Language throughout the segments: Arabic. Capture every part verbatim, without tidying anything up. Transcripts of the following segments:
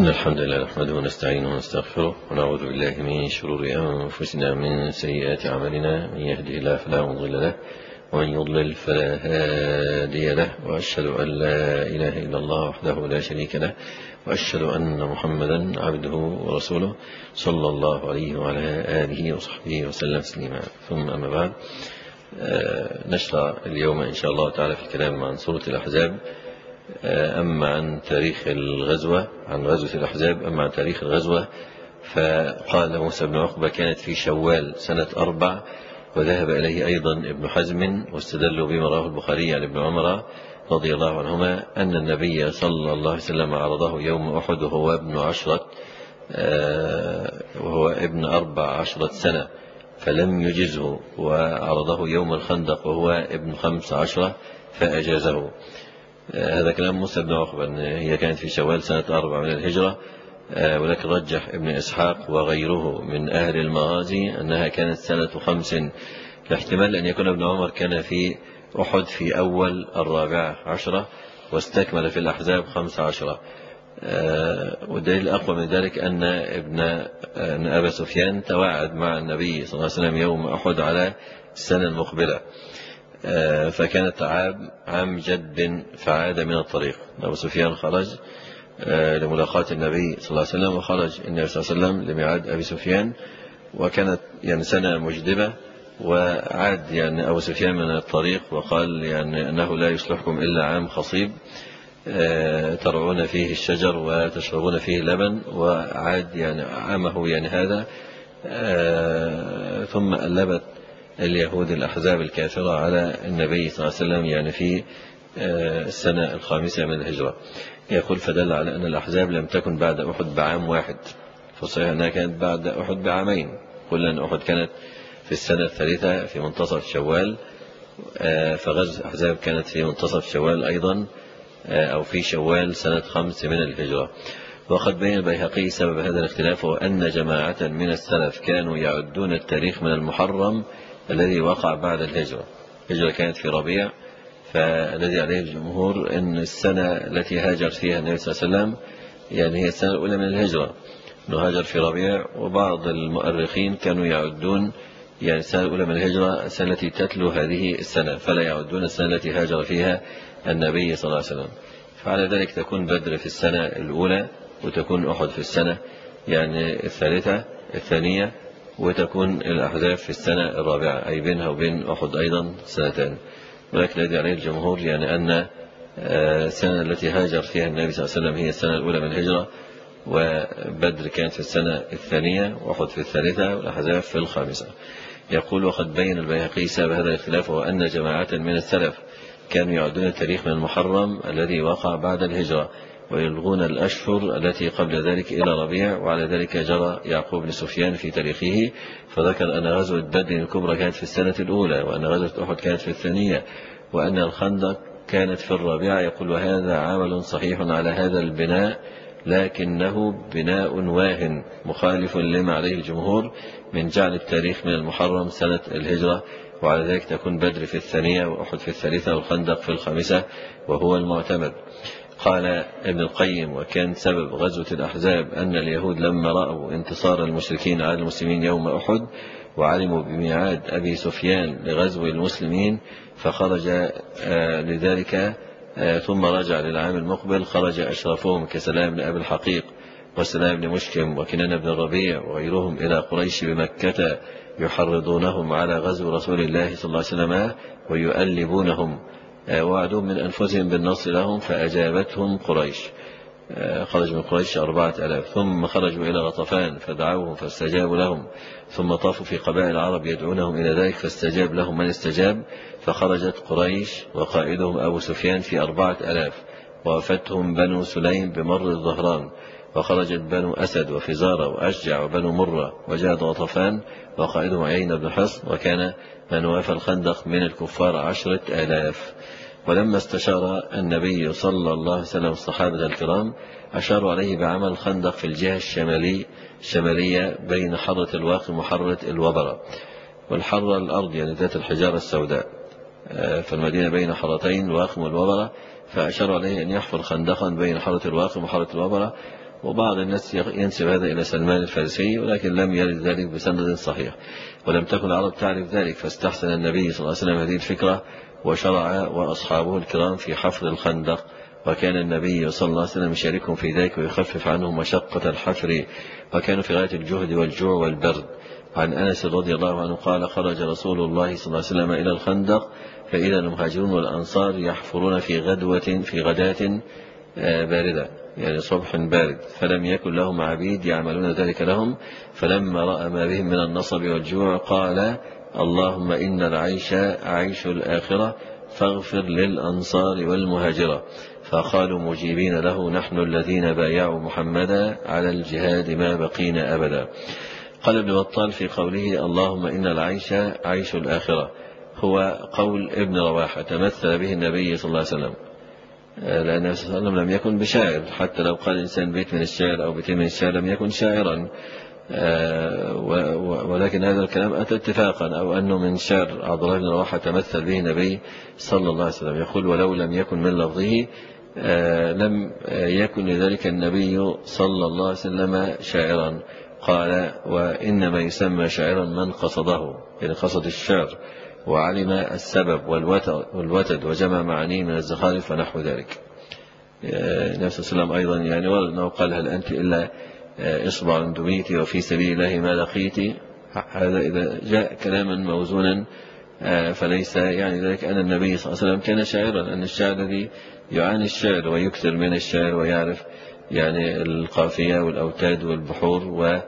إن الحمد لله نحمده ونستعينه ونستغفره ونعوذ بالله من شرور أنفسنا من سيئات أعمالنا. من يهده الله فلا مضل له ومن يضلل فلا هادي له، وأشهد أن لا إله إلا الله وحده لا شريك له، وأشهد أن محمدا عبده ورسوله صلى الله عليه وعلى آله وصحبه وسلم تسليما. ثم أما بعد، نشرع اليوم إن شاء الله تعالى في الكلام عن سورة الأحزاب. أما عن تاريخ الغزوة، عن غزوة الأحزاب، أما عن تاريخ الغزوة فقال موسى بن عقبة كانت في شوال سنة أربع، وذهب إليه أيضا ابن حزم، واستدلوا بما رواه البخاري عن ابن عمر رضي الله عنهما أن النبي صلى الله عليه وسلم عرضه يوم أحد وهو ابن عشرة وهو ابن أربع عشرة سنة فلم يجزه، وعرضه يوم الخندق وهو ابن خمس عشرة فأجازه. هذا كلام موسى بن عقبة أن هي كانت في شوال سنة أربع من الهجرة، ولكن رجح ابن إسحاق وغيره من أهل المغازي أنها كانت سنة خمس، لاحتمال أن يكون ابن عمر كان في أحد في أول الرابعة عشرة واستكمل في الأحزاب خمس عشرة. والدليل الأقوى من ذلك أن ابن أن أبا سفيان تواعد مع النبي صلى الله عليه وسلم يوم أحد على السنة المقبلة، فكانت عام عام جد فعاد من الطريق. أبو سفيان خرج لملاقاة النبي صلى الله عليه وسلم، وخرج النبي صلى الله عليه وسلم لميعاد أبي سفيان، وكانت يعني سنة مجدبة، وعاد يعني أبو سفيان من الطريق وقال يعني أنه لا يصلحكم إلا عام خصيب ترعون فيه الشجر وتشربون فيه اللبن، وعاد يعني عامه يعني هذا. ثم ألبت اليهود الأحزاب الكافرة على النبي صلى الله عليه وسلم يعني في السنة الخامسة من الهجرة. يقول فدل على أن الأحزاب لم تكن بعد أحد بعام واحد، فصحيح أنها كانت بعد أحد بعامين. قلنا أن أحد كانت في السنة الثالثة في منتصف شوال، فغزوة الأحزاب كانت في منتصف شوال أيضا أو في شوال سنة خمس من الهجرة. وقد بين البيهقي سبب هذا الاختلاف، وأن جماعة من السلف كانوا يعدون التاريخ من المحرم الذي وقع بعد الهجرة. الهجرة كانت في ربيع، فالذي عليه الجمهور أن السنة التي هاجر فيها النبي صلى الله عليه وسلم يعني هي السنة الأولى من الهجرة، أنه هاجر في ربيع. وبعض المؤرخين كانوا يعدون يعني السنة الأولى من الهجرة السنة التي تتلو هذه السنة، فلا يعدون السنة التي هاجر فيها النبي صلى الله عليه وسلم. فعلى ذلك تكون بدر في السنة الأولى، وتكون أحد في السنة يعني الثالثة الثانية، وتكون الأحزاب في السنة الرابعة، أي بينها وبين أحد أيضا سنتين. ولكن الذي عليه الجمهور يعني أن السنة التي هاجر فيها النبي صلى الله عليه وسلم هي السنة الأولى من الهجرة، وبدر كانت في السنة الثانية، وأحد في الثالثة، والأحزاب في الخامسة. يقول وقد بين البيهقي سبب هذا الاختلاف، وأن جماعة من السلف كانوا يعدون التاريخ من المحرم الذي وقع بعد الهجرة، ويلغون الأشهر التي قبل ذلك إلى ربيع. وعلى ذلك جرى يعقوب بن سفيان في تاريخه، فذكر أن غزوة بدر الكبرى كانت في السنة الأولى، وأن غزوة أحد كانت في الثانية، وأن الخندق كانت في الرابعة. يقول وهذا عمل صحيح على هذا البناء، لكنه بناء واهن مخالف لما عليه الجمهور من جعل التاريخ من المحرم سنة الهجرة. وعلى ذلك تكون بدر في الثانية، وأحد في الثالثة، والخندق في الخامسة، وهو المعتمد. قال ابن القيم وكان سبب غزوة الأحزاب أن اليهود لما رأوا انتصار المشركين على المسلمين يوم أحد، وعلموا بميعاد أبي سفيان لغزو المسلمين، فخرج لذلك ثم رجع للعام المقبل. خرج أشرفهم كسلام بن أبي الحقيق وسلام بن مشكم وكنان بن الربيع وغيرهم إلى قريش بمكة، يحرضونهم على غزو رسول الله صلى الله عليه وسلم ويؤلبونهم، وعدوا من أنفسهم بالنصر لهم، فأجابتهم قريش. خرج من قريش أربعة ألاف. ثم خرجوا إلى غطفان فدعوهم فاستجابوا لهم، ثم طافوا في قبائل العرب يدعونهم إلى ذلك، فاستجاب لهم من استجاب. فخرجت قريش وقائدهم أبو سفيان في أربعة ألاف، ووفتهم بنو سليم بمر الظهران. وخرجت بنو أسد وفزارة وأشجع وبنو مرة، وجاءت غطفان وقائدهم عيين بن حصن، وكان من وافى الخندق من الكفار عشرة آلاف. ولما استشار النبي صلى الله عليه وسلم الصحابة الكرام، أشاروا عليه بعمل الخندق في الجهة الشمالي الشمالية بين حرة الواقم وحرة الوبرة. والحرة الأرض يعني ذات الحجارة السوداء، فالمدينة بين حرتين الواقم والوبرة، فأشاروا عليه أن يحفر خندقا بين حرة الواقم وحرة الوبرة، وبعض الناس ينسب هذا إلى سلمان الفارسي، ولكن لم يرد ذلك بسند صحيح، ولم تكن العرب تعرف ذلك، فاستحسن النبي صلى الله عليه وسلم هذه الفكرة وشرع وأصحابه الكرام في حفر الخندق، وكان النبي صلى الله عليه وسلم يشاركهم في ذلك ويخفف عنهم مشقة الحفر، وكانوا في غاية الجهد والجوع والبرد. عن أنس رضي الله عنه قال: خرج رسول الله صلى الله عليه وسلم إلى الخندق فإذا المهاجرون والأنصار يحفرون في غدوة في غداة باردة، يعني صبح بارد، فلم يكن لهم عبيد يعملون ذلك لهم، فلما رأى ما بهم من النصب والجوع قال: اللهم إن العيش عيش الآخرة فاغفر للأنصار والمهاجرة، فقالوا مجيبين له: نحن الذين بايعوا محمدا على الجهاد ما بقينا أبدا. قال ابن بطال في قوله: اللهم إن العيش عيش الآخرة، هو قول ابن رواحة تمثل به النبي صلى الله عليه وسلم، لأن النبي صلى الله عليه وسلم لم يكن بشاعر، حتى لو قال إنسان بيت من الشعر أو بيتين من الشعر لم يكن شاعرا، ولكن هذا الكلام أتى اتفاقا، أو أنه من شعر عبد الله بن رواحة تمثل به النبي صلى الله عليه وسلم. يقول: ولو لم يكن من لفظه لم يكن لذلك النبي صلى الله عليه وسلم شاعرا. قال: وإنما يسمى شاعرا من قصده، يعني قصد الشعر وعلم السبب والوتد وجمع معانيه من الزخارف ونحو ذلك. النبي صلى الله عليه وسلم أيضا يعني ورد أنه قال: هل أنت إلا إصبع دميت وفي سبيل الله ما لقيت. هذا إذا جاء كلاما موزونا فليس يعني ذلك أن النبي صلى الله عليه وسلم كان شاعرا، أن الشاعر الذي يعاني الشعر ويكثر من الشعر ويعرف يعني القافية والأوتاد والبحور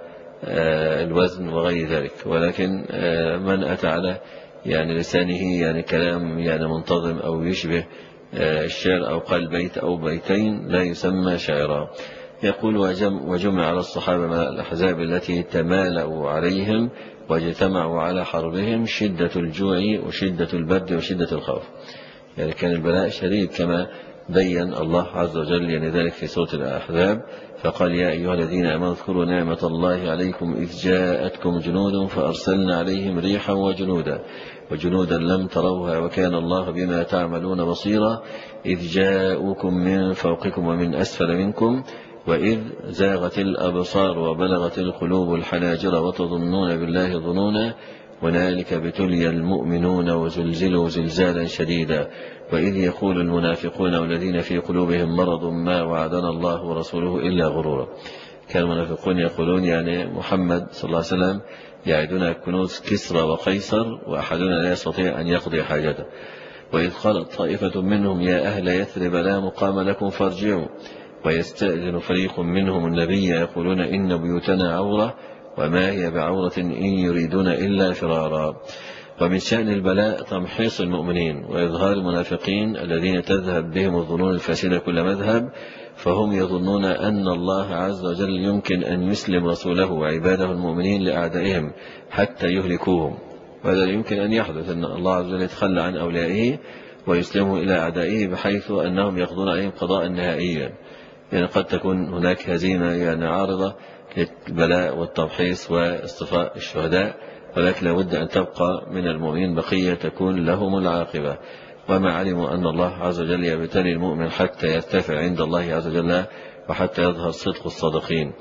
والوزن وغير ذلك، ولكن من أتى على يعني لسانه يعني كلام يعني منتظم أو يشبه الشعر أو قال بيت أو بيتين لا يسمى شاعرا. يقول: وجمع على الصحابة من الأحزاب التي تمالأوا عليهم واجتمعوا على حربهم شدة الجوع وشدة البرد وشدة الخوف، يعني كان البلاء شديد كما بين الله عز وجل يعني ذلك في سورة الأحزاب، فقال: يا أيها الذين آمنوا اذكروا نعمة الله عليكم إذ جاءتكم جنود فأرسلنا عليهم ريحا وجنودا وجنودا لم تروها وكان الله بما تعملون بصيرا إذ جاءوكم من فوقكم ومن أسفل منكم وإذ زاغت الأبصار وبلغت القلوب الحناجر وتظنون بالله ظنونا هنالك ابتلي المؤمنون وزلزلوا زلزالا شديدا وإذ يقول المنافقون والذين في قلوبهم مرض ما وعدنا الله ورسوله إلا غرورا. كان المنافقون يقولون يعني محمد صلى الله عليه وسلم يعدنا كنوز كسرى وقيصر وأحدنا لا يستطيع أن يقضي حاجته. وإذ قالت طائفة منهم يا أهل يثرب لا مقام لكم فارجعوا ويستأذن فريق منهم النبي يقولون إن بيوتنا عورة وما هي بعورة إن يريدون إلا فرارا. ومن شأن البلاء تمحيص المؤمنين وإظهار المنافقين الذين تذهب بهم الظنون الفاسدة كل مذهب، فهم يظنون أن الله عز وجل يمكن أن يسلم رسوله وعباده المؤمنين لأعدائهم حتى يهلكوهم، وهذا يمكن أن يحدث أن الله عز وجل يتخلى عن أوليائه ويسلمه إلى أعدائه بحيث أنهم يقضون عليهم قضاء نهائيا. يعني قد تكون هناك هزيمة يعني عارضة للبلاء والتمحيص واصطفاء الشهداء، ولكن لابد أن تبقى من المؤمنين بقية تكون لهم العاقبة. وما علموا أن الله عز وجل يبتلي المؤمن حتى يرتفع عند الله عز وجل وحتى يظهر صدق الصادقين.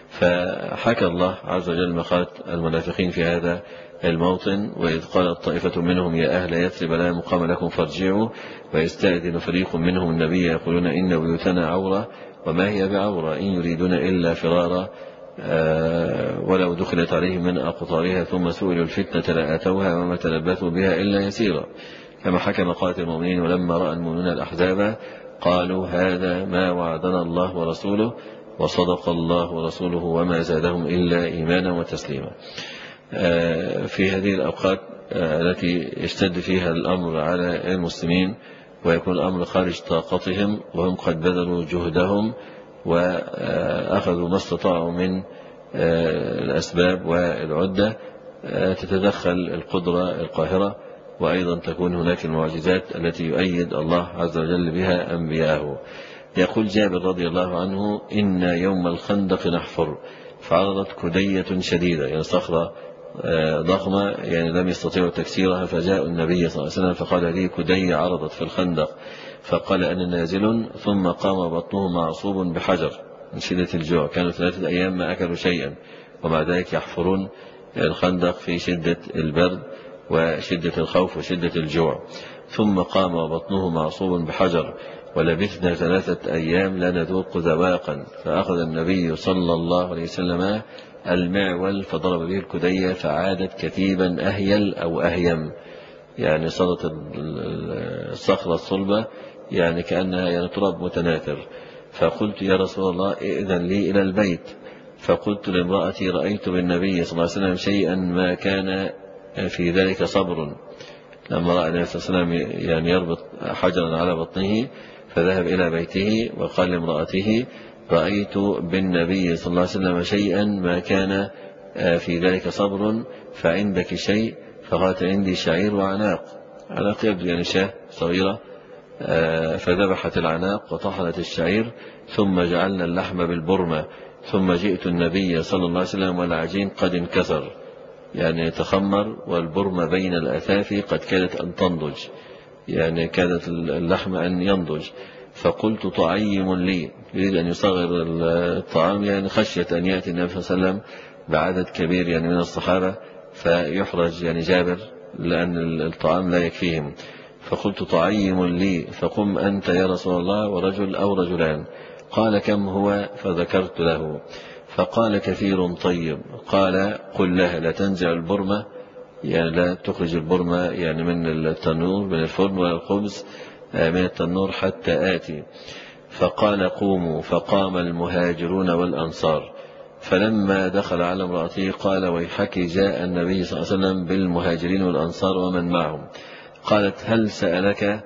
فحكى الله عز وجل مقالة المنافقين في هذا الموطن: وإذ قالت طائفة منهم يا أهل يثرب لا مقام لكم فارجعوا ويستأذن فريق منهم النبي يقولون إن بيوتنا عورة وما هي بعورة إن يريدون إلا فرارا ولو دخلت عليهم من أقطارها ثم سئلوا الفتنة لآتوها وما تلبثوا بها إلا يسيرا. كما حكى مقالة المؤمنين: ولما رأى المؤمنون الأحزاب قالوا هذا ما وعدنا الله ورسوله وصدق الله ورسوله وما زادهم إلا إيمانا وتسليما. في هذه الأوقات التي يشتد فيها الأمر على المسلمين ويكون الأمر خارج طاقتهم وهم قد بذلوا جهدهم وأخذوا ما استطاعوا من الأسباب والعدة، تتدخل القدرة القاهرة، وأيضا تكون هناك المعجزات التي يؤيد الله عز وجل بها أنبياءه. يقول جابر رضي الله عنه: إن يوم الخندق نحفر فعرضت كدية شديدة، يعني صخرة ضخمة يعني لم يستطيعوا تكسيرها، فجاء النبي صلى الله عليه وسلم فقال: هذه كدية عرضت في الخندق، فقال أنا نازل، ثم قام بطنه معصوب بحجر، من شدة الجوع، كانوا ثلاثة أيام ما أكلوا شيئا، ومع ذلك يحفرون الخندق في شدة البرد وشدة الخوف وشدة الجوع. ثم قام وبطنه معصوب بحجر، ولبثنا ثلاثة أيام لا نذوق ذواقا، فأخذ النبي صلى الله عليه وسلم المعول فضرب به الكدية فعادت كثيبا أهيل أو أهيم، يعني صارت الصخرة الصلبة يعني كأنها يعني تراب متناثر. فقلت يا رسول الله ائذن لي إلى البيت، فقلت لامرأتي رأيت بالنبي صلى الله عليه وسلم شيئا ما كان في ذلك صبر. لما رأى النبي صلى الله عليه وسلم يعني يربط حجرا على بطنه فذهب إلى بيته وقال لامرأته رأيت بالنبي صلى الله عليه وسلم شيئا ما كان في ذلك صبر، فعندك شيء؟ فقالت عندي شعير وعناق. عناق يبدو يعني شاة صغيرة، فذبحت العناق وطحنت الشعير، ثم جعلنا اللحم بالبرمة، ثم جئت النبي صلى الله عليه وسلم والعجين قد انكسر، يعني تخمر، والبرمة بين الأثافي قد كادت أن تنضج، يعني كادت اللحم أن ينضج. فقلت طعيم لي، يريد أن يصغر الطعام يعني خشية أن يأتي النبي صلى الله عليه وسلم بعدد كبير يعني من الصحابة فيحرج يعني جابر لأن الطعام لا يكفيهم. فقلت طعيم لي، فقم أنت يا رسول الله ورجل أو رجلان. قال كم هو؟ فذكرت له، فقال كثير طيب. قال قل لها لا تنزع البرمة، يعني لا تخرج البرمة يعني من التنور من الفرن ولا الخبز من التنور حتى آتي. فقال قوموا، فقام المهاجرون والأنصار. فلما دخل على امرأته قال ويحك جاء النبي صلى الله عليه وسلم بالمهاجرين والأنصار ومن معهم. قالت هل سألك؟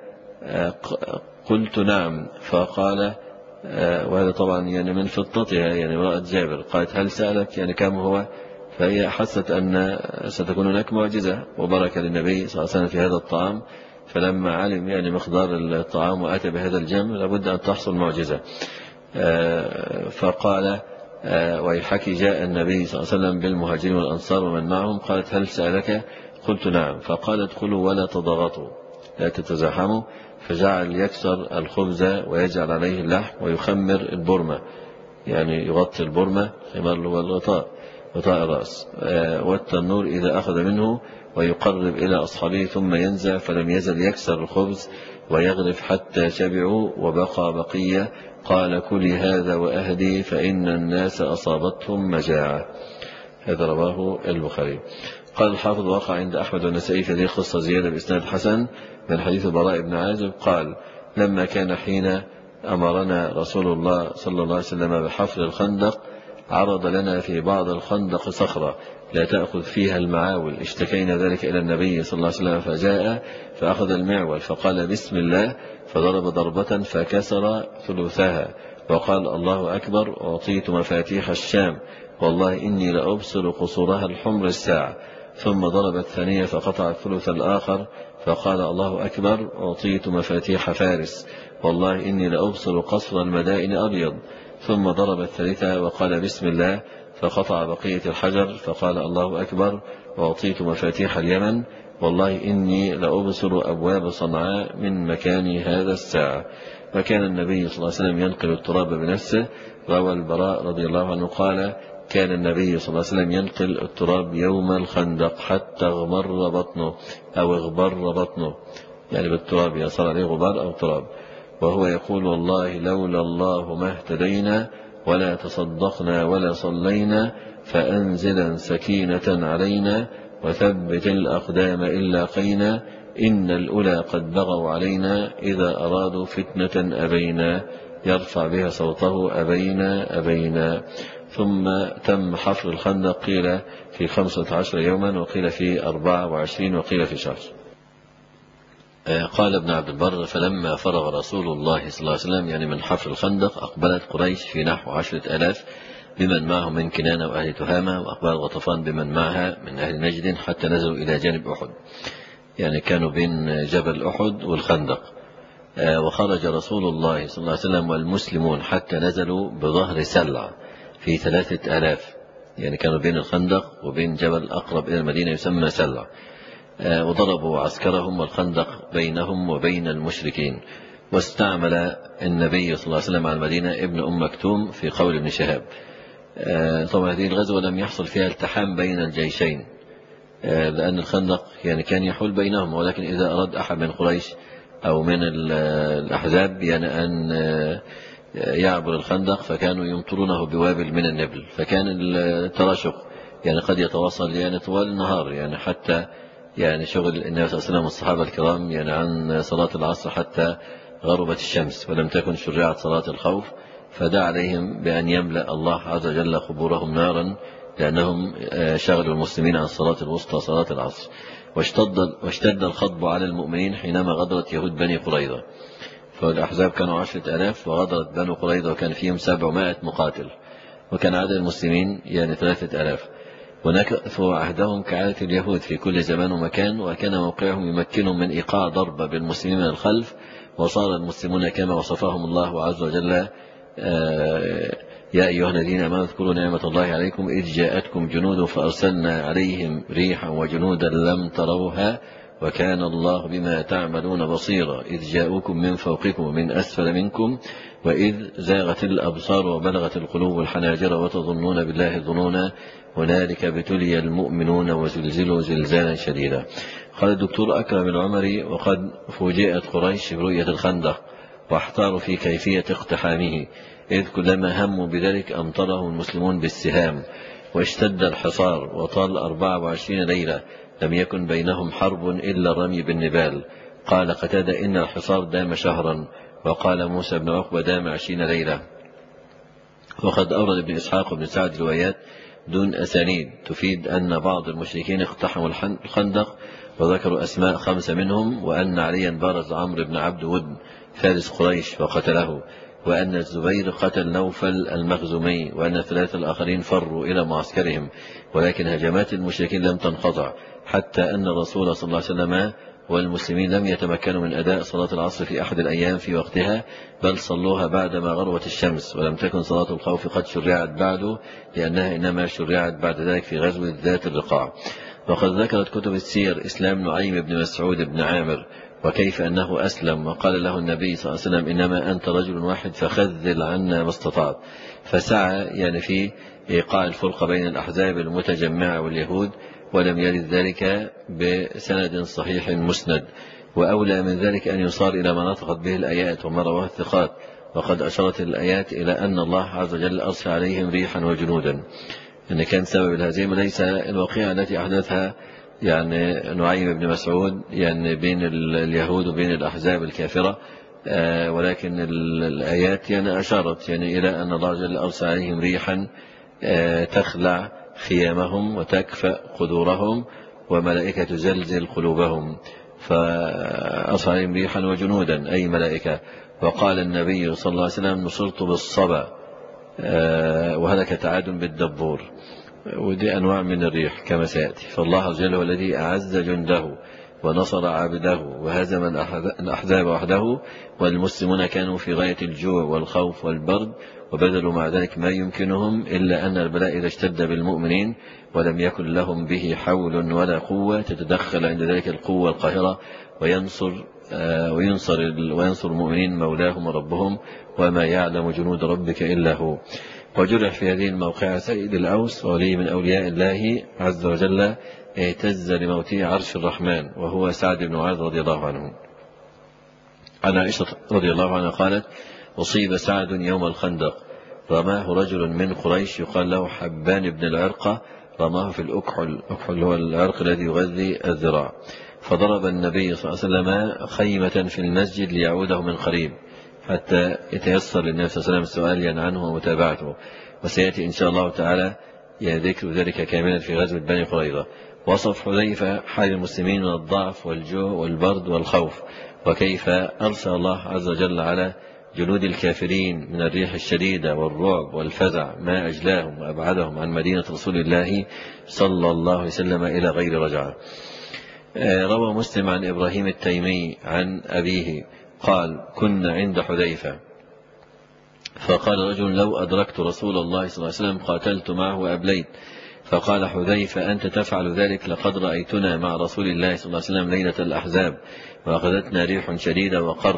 قلت نعم. فقال وهذا طبعا يعني من فطنتها يعني امرأة جابر، قالت هل سألك يعني كم هو؟ فهي حست أن ستكون هناك معجزة وبركة للنبي صلى الله عليه وسلم في هذا الطعام، فلما علم يعني مقدار الطعام وأتى بهذا الجمع لابد أن تحصل معجزة. فقال ويحكي جاء النبي صلى الله عليه وسلم بالمهاجرين والأنصار ومن معهم. قالت هل سألك؟ قلت نعم. فقال ادخلوا ولا تضغطوا، لا تتزاحموا. فجعل يكسر الخبز ويجعل عليه اللحم ويخمر البرمة، يعني يغطي البرمة، خمار هو الغطاء غطاء الرأس، والتنور إذا أخذ منه ويقرب إلى أصحابه ثم ينزع، فلم يزل يكسر الخبز ويغرف حتى شبعوا وبقى بقية. قال كلي هذا وأهدي فإن الناس أصابتهم مجاعة. هذا رواه البخاري. قال الحافظ وقع عند أحمد والنسائي في هذه القصة زيادة بإسناد حسن من حديث البراء بن عازب قال لما كان حين أمرنا رسول الله صلى الله عليه وسلم بحفر الخندق عرض لنا في بعض الخندق صخرة لا تأخذ فيها المعاول، اشتكينا ذلك إلى النبي صلى الله عليه وسلم فجاء فأخذ المعول فقال بسم الله، فضرب ضربة فكسر ثلثها وقال الله أكبر، أعطيت مفاتيح الشام والله إني لأبصر قصورها الحمر الساعة. ثم ضرب الثانية فقطع الثلث الآخر فقال الله أكبر، أعطيت مفاتيح فارس والله إني لأبصر قصر المدائن أبيض. ثم ضرب الثالثة وقال بسم الله فقطع بقية الحجر فقال الله أكبر، وأعطيت مفاتيح اليمن والله إني لأبصر أبواب صنعاء من مكان هذا الساعة. وكان النبي صلى الله عليه وسلم ينقل التراب بنفسه. روى البراء رضي الله عنه قال كان النبي صلى الله عليه وسلم ينقل التراب يوم الخندق حتى اغمر بطنه أو اغبر بطنه، يعني بالتراب يصل عليه غبار أو تراب، وهو يقول والله لولا الله ما اهتدينا ولا تصدقنا ولا صلينا، فأنزلا سكينة علينا وثبت الأقدام إن لاقينا، إن الأولى قد بغوا علينا إذا أرادوا فتنة أبينا، يرفع بها صوته أبينا أبينا. ثم تم حفر الخندق قيل في خمسة عشر يوما وقيل في أربعة وعشرين وقيل في شهر. قال ابن عبد البر فلما فرغ رسول الله صلى الله عليه وسلم يعني من حفر الخندق أقبلت قريش في نحو عشرة آلاف بمن معهم من كنانة وأهل تهامة، وأقبل غطفان بمن معها من أهل نجد حتى نزلوا إلى جانب أحد، يعني كانوا بين جبل أحد والخندق. وخرج رسول الله صلى الله عليه وسلم والمسلمون حتى نزلوا بظهر سلع في ثلاثة آلاف، يعني كانوا بين الخندق وبين جبل أقرب إلى المدينة يسمى سلع. وضربوا عسكرهم والخندق بينهم وبين المشركين. واستعمل النبي صلى الله عليه وسلم على المدينة ابن أم مكتوم في قول ابن شهاب. طبعا هذه الغزوة لم يحصل فيها التحام بين الجيشين، لأن الخندق يعني كان يحول بينهم، ولكن إذا أراد أحد من قريش أو من الأحزاب يعني أن يعبر الخندق فكانوا يمطرونه بوابل من النبل، فكان التراشق يعني قد يتواصل يعني طوال النهار، يعني حتى يعني شغل النبي صلى الله عليه وسلم والصحابة الكرام يعني عن صلاة العصر حتى غربت الشمس، ولم تكن شرعت صلاة الخوف، فدعا عليهم بأن يملأ الله عز وجل قبورهم نارا، لأنهم شغلوا المسلمين عن صلاة الوسطى صلاة العصر. واشتد, واشتد الخطب على المؤمنين حينما غدرت يهود بني قريظة، فالأحزاب كانوا عشرة آلاف وغدرت بني قريظة وكان فيهم سبعمائة مقاتل، وكان عدد المسلمين يعني ثلاثة آلاف، ونكثوا عهدهم كعادة اليهود في كل زمان ومكان، وكان موقعهم يمكنهم من إيقاع ضربة بالمسلمين من الخلف، وصار المسلمون كما وصفهم الله عز وجل: يا أيها الذين آمنوا اذكروا نعمة الله عليكم إذ جاءتكم جنود فأرسلنا عليهم ريحا وجنودا لم تروها وكان الله بما تعملون بصيرا إذ جاءوكم من فوقكم ومن أسفل منكم وإذ زاغت الأبصار وبلغت القلوب الحناجر وتظنون بالله الظنونا هنالك ابتلي المؤمنون وزلزلوا زلزالا شديدا. قال الدكتور أكرم العمري: وقد فوجئت قريش برؤية الخندق واحتاروا في كيفية اقتحامه، إذ كلما هموا بذلك أمطرهم المسلمون بالسهام، واشتد الحصار وطال أربعة وعشرين ليلة لم يكن بينهم حرب إلا الرمي بالنبال. قال قتادة: إن الحصار دام شهرا، وقال موسى بن عقبة: دام عشرين ليلة. وقد أورد ابن إسحاق بن سعد روايات دون أسانيد تفيد أن بعض المشركين اقتحموا الخندق، وذكروا أسماء خمسة منهم، وأن عليا بارز عمرو بن عبد ود فارس قريش وقتله، وأن الزبير قتل نوفل المخزومي، وأن الثلاثة الآخرين فروا إلى معسكرهم، ولكن هجمات المشركين لم تنقطع، حتى أن الرسول صلى الله عليه وسلم والمسلمين لم يتمكنوا من أداء صلاة العصر في أحد الأيام في وقتها، بل صلوها بعدما غربت الشمس، ولم تكن صلاة الخوف قد شرعت بعده، لأنها إنما شرعت بعد ذلك في غزوة ذات الرقاع. وقد ذكرت كتب السير إسلام نعيم بن مسعود بن عامر وكيف أنه أسلم، وقال له النبي صلى الله عليه وسلم: إنما أنت رجل واحد فخذل عنا ما استطعت، فسعى يعني في إيقاع الفرقة بين الأحزاب المتجمعة واليهود، ولم يرد ذلك بسند صحيح مسند. وأولى من ذلك أن يصار إلى ما نطقت به الآيات وما رواه الثقات، وقد أشارت الآيات إلى أن الله عز وجل أرسل عليهم ريحا وجنودا، أن كان سبب الهزيمة ليس الوقيعة التي أحدثها يعني نعيم بن مسعود يعني بين اليهود وبين الأحزاب الكافرة، ولكن الآيات يعني أشارت يعني إلى أن الله جل أرسل عليهم ريحا تخلع خيامهم وتكفأ قدورهم وملائكة زلزل قلوبهم، فأرسل عليهم ريحا وجنودا أي ملائكة. وقال النبي صلى الله عليه وسلم: نصرت بالصبا، وهلك تعاد بالدبور، ودي أنواع من الريح كما سيأتي. فالله عز وجل هو الذي أعز جنده ونصر عبده وهزم الأحزاب وحده، والمسلمون كانوا في غاية الجوع والخوف والبرد، وبذلوا مع ذلك ما يمكنهم، إلا أن البلاء إذا اشتد بالمؤمنين ولم يكن لهم به حول ولا قوة تتدخل عند ذلك القوة القاهرة وينصر وينصر وينصر المؤمنين مولاهم وربهم، وما يعلم جنود ربك إلا هو. وجرح في هذه الموقعة سيد الأوس ولي من أولياء الله عز وجل، اهتز لموته عرش الرحمن، وهو سعد بن معاذ رضي الله عنه. عن عائشة رضي الله عنها قالت: أصيب سعد يوم الخندق، رماه رجل من قريش يقال له حبان بن العرقة، رماه في الأكحل، الأكحل هو العرق الذي يغذي الذراع، فضرب النبي صلى الله عليه وسلم خيمة في المسجد ليعوده من قريب، حتى يتيسر للنبي صلى الله عليه وسلم السؤال عنه ومتابعته، وسيأتي إن شاء الله تعالى ذكر ذلك كاملا في غزوة بني قريظة. وصف حذيفة حال المسلمين من الضعف والجوع والبرد والخوف، وكيف أرسل الله عز وجل على جنود الكافرين من الريح الشديدة والرعب والفزع ما أجلاهم وأبعدهم عن مدينة رسول الله صلى الله عليه وسلم إلى غير رجعة. روى مسلم عن إبراهيم التيمي عن أبيه قال: كنا عند حذيفة فقال رجل: لو أدركت رسول الله صلى الله عليه وسلم قاتلت معه وأبليت. فقال حذيفة: أنت تفعل ذلك؟ لقد رأيتنا مع رسول الله صلى الله عليه وسلم ليلة الأحزاب وأخذتنا ريح شديدة وقر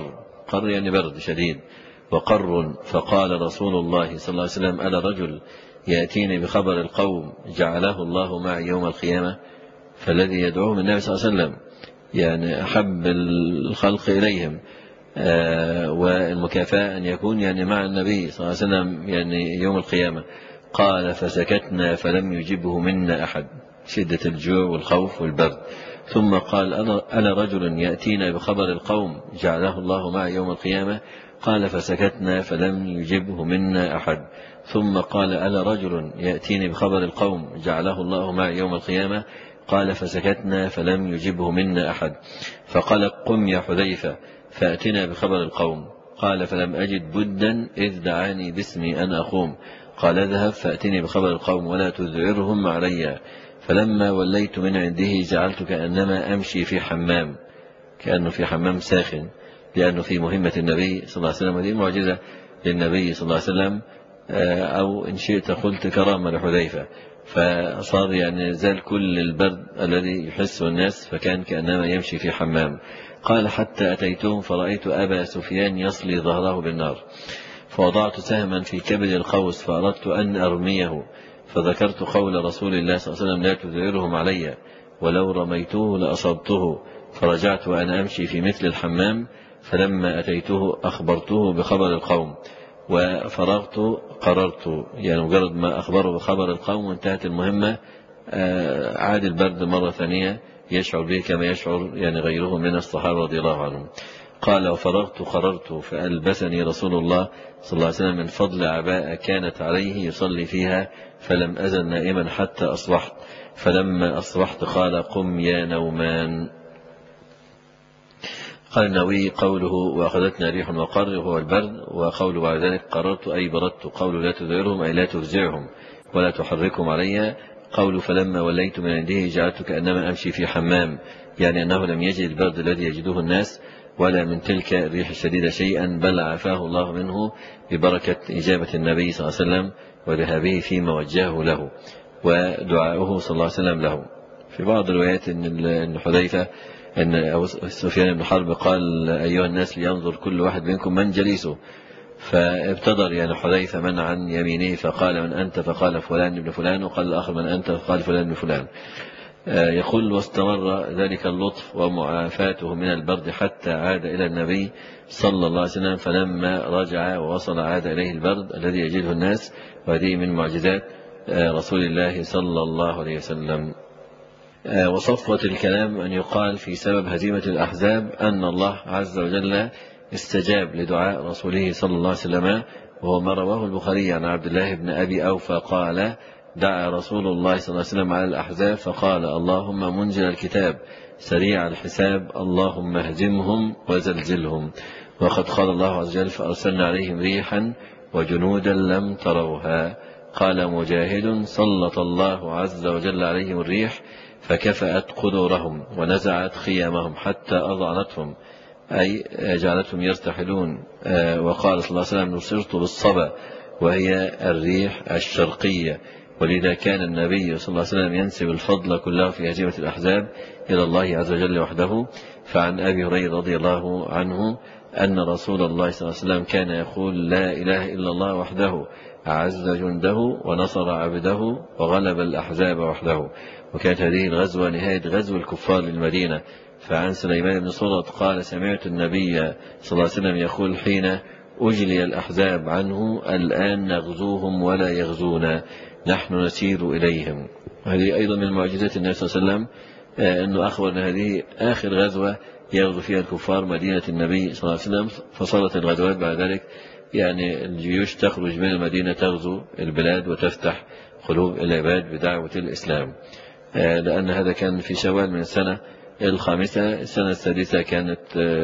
قر يعني برد شديد. وقر فقال رسول الله صلى الله عليه وسلم ألا رجل يأتيني بخبر القوم جعله الله معي يوم القيامة. فالذي يدعوهم النبي صلى الله عليه وسلم يعني أحب الخلق إليهم، آه والمكافأة أن يكون يعني مع النبي صلى الله عليه وسلم يعني يوم القيامة. قال فسكتنا فلم يجبه منا أحد، شدة الجوع والخوف والبرد. ثم قال ألا رجل يأتينا بخبر القوم جعله الله معي يوم القيامة. قال فسكتنا فلم يجبه منا أحد. ثم قال ألا رجل يأتيني بخبر القوم جعله الله معي يوم القيامة. قال فسكتنا فلم يجبه منا أحد. فقال قم يا حذيفة فأتنا بخبر القوم. قال فلم أجد بدا إذ دعاني باسمي أن أقوم. قال اذهب فأتني بخبر القوم ولا تذعرهم علي. فلما وليت من عنده جعلت كأنما أمشي في حمام، كأنه في حمام ساخن، لأنه في مهمة النبي صلى الله عليه وسلم، ودي معجزة للنبي صلى الله عليه وسلم، أو إن شئت قلت كرامة لحذيفة. فصار يعني زال كل البرد الذي يحسه الناس، فكان كأنما يمشي في حمام. قال حتى أتيتهم فرأيت أبا سفيان يصلي ظهره بالنار، فوضعت سهما في كبد القوس فأردت أن أرميه، فذكرت قول رسول الله صلى الله عليه وسلم لا تذعرهم علي ولو رميته لأصبته. فرجعت وأنا أمشي في مثل الحمام، فلما أتيته أخبرته بخبر القوم وفرغت قررت، يعني مجرد ما أخبره بخبر القوم وانتهت المهمة عاد البرد مرة ثانية يشعر به كما يشعر يعني غيره من الصحابة رضي الله عنهم. قال وفرغت قررت فألبسني رسول الله صلى الله عليه وسلم من فضل عباءة كانت عليه يصلي فيها، فلم أزل نائما حتى أصبحت. فلما أصبحت قال قم يا نومان. قال النووي قوله وأخذتنا ريح وقر وهو البرد، وقوله بعد ذلك قررت أي بردت، قوله لا تذعرهم أي لا تفزعهم ولا تحركهم علي. قوله فلما وليت من عنده جعلت كأنما أمشي في حمام، يعني أنه لم يجد البرد الذي يجده الناس ولا من تلك الريح الشديدة شيئا، بل عافاه الله منه ببركة إجابة النبي صلى الله عليه وسلم وذهابه فيما وجهه له ودعاؤه صلى الله عليه وسلم له. في بعض الروايات أن حذيفة أن سفيان بن حرب قال أيها الناس لينظر كل واحد منكم من جليسه، فابتدر يعني حذيفة من عن يمينه فقال من أنت؟ فقال فلان ابن فلان، وقال الآخر من أنت؟ فقال فلان ابن فلان. يقول واستمر ذلك اللطف ومعافاته من البرد حتى عاد إلى النبي صلى الله عليه وسلم، فلما رجع ووصل عاد إليه البرد الذي يجده الناس، وهذه من معجزات رسول الله صلى الله عليه وسلم. وصفوة الكلام أن يقال في سبب هزيمة الأحزاب أن الله عز وجل استجاب لدعاء رسوله صلى الله عليه وسلم، وهو ما رواه البخاري عن عبد الله بن أبي أوفى قال دعا رسول الله صلى الله عليه وسلم على الأحزاب فقال اللهم منزل الكتاب سريع الحساب اللهم اهزمهم وزلزلهم. وقد قال الله عز وجل فأرسلنا عليهم ريحا وجنودا لم تروها. قال مجاهد سلط الله عز وجل عليهم الريح فكفأت قدورهم ونزعت خيامهم حتى أضعنتهم، أي جعلتهم يرتحلون. وقال صلى الله عليه وسلم نصرت بالصبا وهي الريح الشرقية. ولذا كان النبي صلى الله عليه وسلم ينسب الفضل كله في هزيمة الأحزاب إلى الله عز وجل وحده. فعن أبي هريرة رضي الله عنه أن رسول الله صلى الله عليه وسلم كان يقول لا إله إلا الله وحده أعز جنده ونصر عبده وغلب الأحزاب وحده. وكانت هذه الغزوة نهاية غزو الكفار للمدينة. فعن سليمان بن صرد قال سمعت النبي صلى الله عليه وسلم يقول حين أجلي الأحزاب عنه الآن نغزوهم ولا يغزونا نحن نسير إليهم. هذه أيضا من معجزات النبي صلى الله عليه وسلم أنه أخبر أن هذه آخر غزوة يغزو فيها الكفار مدينة النبي صلى الله عليه وسلم. فصارت الغزوات بعد ذلك يعني الجيوش تخرج من المدينة تغزو البلاد وتفتح قلوب العباد بدعوة الإسلام، لأن هذا كان في شوال من السنة الخامسة. السنة السادسة كانت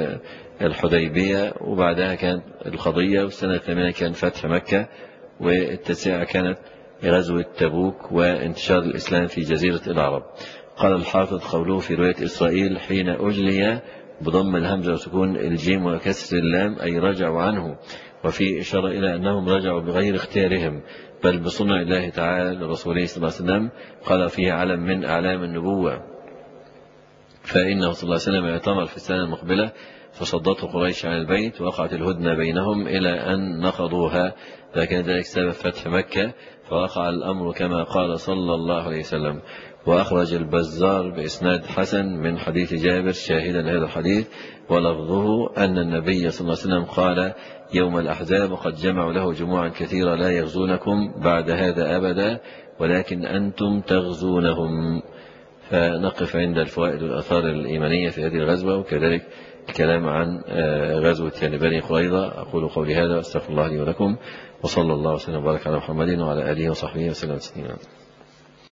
الحديبية، وبعدها كانت القضية، والسنة الثامنة كان فتح مكة، والتاسعة كانت غزوة تبوك وانتشار الإسلام في جزيرة العرب. قال الحافظ قوله في رواية إسرائيل حين أجلي بضم الهمزة وسكون الجيم وكسر اللام أي رجعوا عنه، وفي إشارة إلى أنهم رجعوا بغير اختيارهم بل بصنع الله تعالى لرسوله صلى الله عليه وسلم. قال فيه علم من أعلام النبوة، فإنه صلى الله عليه وسلم اعتمر في السنة المقبلة فصدته قريش عن البيت ووقعت الهدنة بينهم إلى أن نقضوها، لكن ذلك سبب فتح مكة، فوقع الأمر كما قال صلى الله عليه وسلم. وأخرج البزار بإسناد حسن من حديث جابر شاهدا لهذا الحديث، ولفظه أن النبي صلى الله عليه وسلم قال يوم الأحزاب وقد جمعوا له جموعا كثيرة لا يغزونكم بعد هذا أبدا ولكن أنتم تغزونهم. فنقف عند الفوائد والآثار الإيمانية في هذه الغزوة، وكذلك الكلام عن غزوة يعني بني قريظة. أقول قولي هذا وأستغفر الله لي ولكم، وصلى الله وسلم وبارك على محمد وعلى آله وصحبه وسلم تسليما.